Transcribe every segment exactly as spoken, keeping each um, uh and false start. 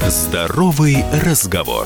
Здоровый разговор.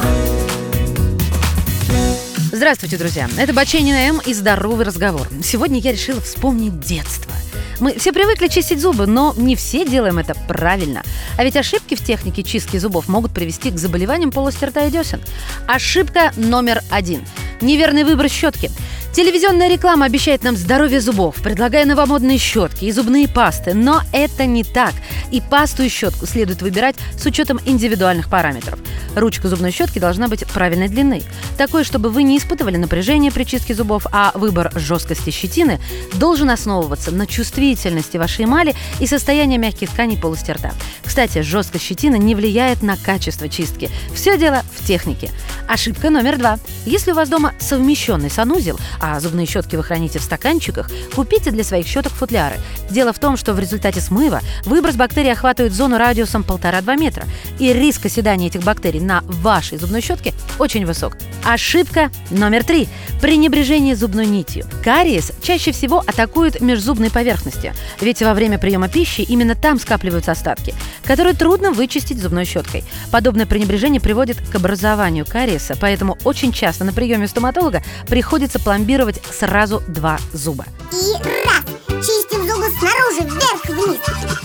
Здравствуйте, друзья! Это Баченина М. и «Здоровый разговор». Сегодня я решила вспомнить детство. Мы все привыкли чистить зубы, но не все делаем это правильно. А ведь ошибки в технике чистки зубов могут привести к заболеваниям полости рта и десен. Ошибка номер один. Неверный выбор щетки. Телевизионная реклама обещает нам здоровье зубов, предлагая новомодные щетки и зубные пасты, но это не так. И пасту, и щетку следует выбирать с учетом индивидуальных параметров. Ручка зубной щетки должна быть правильной длины, такой, чтобы вы не испытывали напряжение при чистке зубов, а выбор жесткости щетины должен основываться на чувствительности вашей эмали и состоянии мягких тканей полости рта. Кстати, жесткость щетины не влияет на качество чистки. Все дело в технике. Ошибка номер два. Если у вас дома совмещенный санузел, а зубные щетки вы храните в стаканчиках, купите для своих щеток футляры. Дело в том, что в результате смыва выброс бактерий охватывает зону радиусом полтора-два метра, и риск оседания этих бактерий на вашей зубной щетке очень высок. Ошибка номер три. Пренебрежение зубной нитью. Кариес чаще всего атакует межзубные поверхности, ведь во время приема пищи именно там скапливаются остатки, которые трудно вычистить зубной щеткой. Подобное пренебрежение приводит к образованию кариеса, поэтому очень часто на приеме у стоматолога приходится пломбировать сразу два зуба. И раз. Чистим зубы снаружи, вверх-вниз.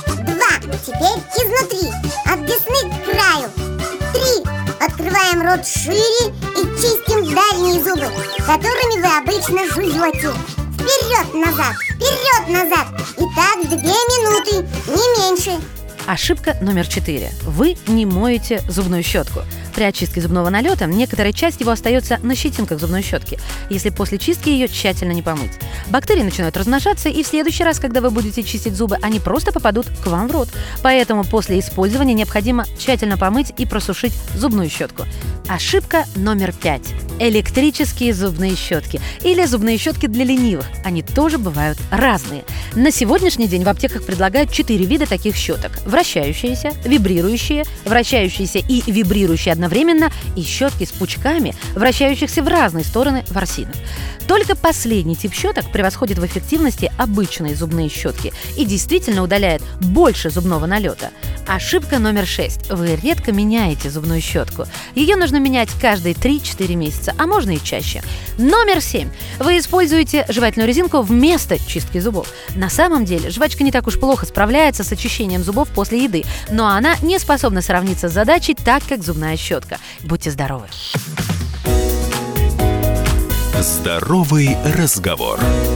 Два. Теперь изнутри, от десны к краю. Три. Открываем рот шире и чистим дальние зубы, которыми вы обычно жуете. Вперед-назад, вперед-назад. И так две минуты, не меньше. Ошибка номер четыре. Вы не моете зубную щетку. При очистке зубного налета некоторая часть его остается на щетинках зубной щетки, если после чистки ее тщательно не помыть. Бактерии начинают размножаться, и в следующий раз, когда вы будете чистить зубы, они просто попадут к вам в рот. Поэтому после использования необходимо тщательно помыть и просушить зубную щетку. Ошибка номер пять. Электрические зубные щетки или зубные щетки для ленивых. Они тоже бывают разные. На сегодняшний день в аптеках предлагают четыре вида таких щеток: вращающиеся, вибрирующие, вращающиеся и вибрирующие одновременно, и щетки с пучками, вращающихся в разные стороны ворсинок. Только последний тип щеток превосходит в эффективности обычные зубные щетки и действительно удаляет больше зубного налета. Ошибка номер шесть. Вы редко меняете зубную щетку. Ее нужно менять каждые три-четыре месяца, а можно и чаще. Номер семь. Вы используете жевательную резинку вместо чистки зубов. На самом деле жвачка не так уж плохо справляется с очищением зубов после еды, но она не способна сравниться с задачей так, как зубная щетка. Будьте здоровы! Здоровый разговор.